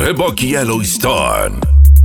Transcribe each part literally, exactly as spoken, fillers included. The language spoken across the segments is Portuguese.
Reboque Yellowstone.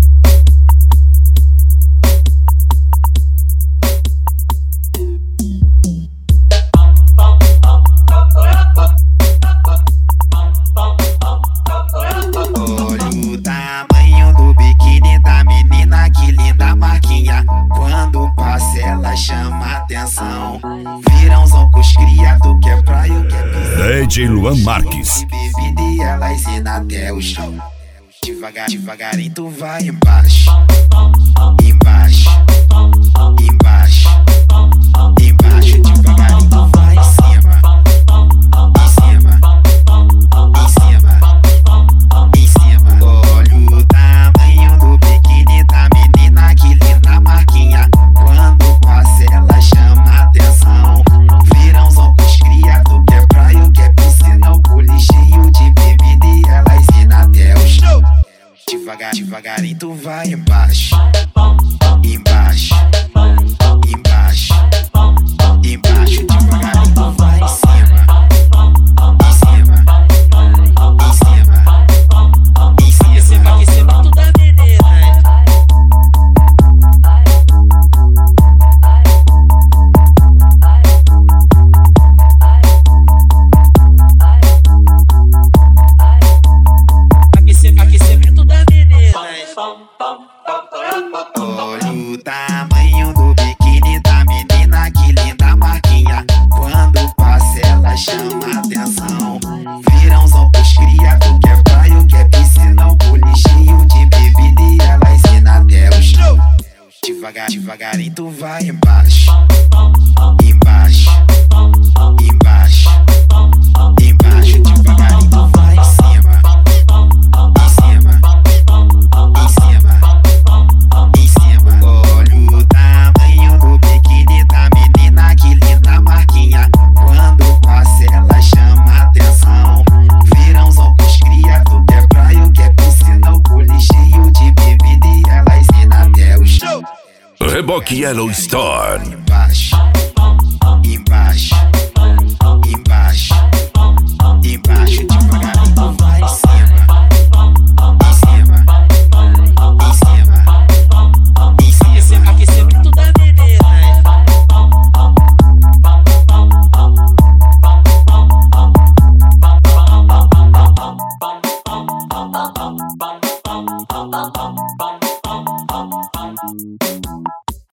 Olha o tamanho do biquíni da menina, que linda marquinha. Quando passa ela chama atenção. Viram os oncos criado, que é praia, que é piscina. D J Luan Marques. Bebida e ela ensina até o chão. Devagar, devagarinho tu vai embaixo, embaixo, embaixo, embaixo, devagarinho tu vai em cima, em cima, em cima, em cima. Olha o tamanho do biquíni da menina, que linda marquinha. Quando passa ela chama atenção. Viram os oncos criado, que é praia, que é piscina. O cule cheio de bebida e ela ensina até o chão. Devagar, devagarinho tu vai embaixo, embaixo, embaixo, embaixo, devagarinho tu vai em cima, em cima, em cima, em cima. Em cima tu da menina. Aquecimento da menina. Olha o tamanho do biquíni da menina, que linda marquinha. Quando passa ela chama atenção. Viram os oncos criado, que é praia, que é piscina. O cule cheio de bebida e ela ensina até o chão. Devagar, devagarinho tu vai embaixo, embaixo, embaixo, embaixo, devagarinho tu vai em cima, em cima, em cima, em cima. Olha o tamanho do biquíni da menina, que linda marquinha. Quando passa ela chama atenção. Viram os oncos criado, que é praia, que é piscina. O cule cheio de bebida e ela ensina até o chão. Reboque Yellowstone.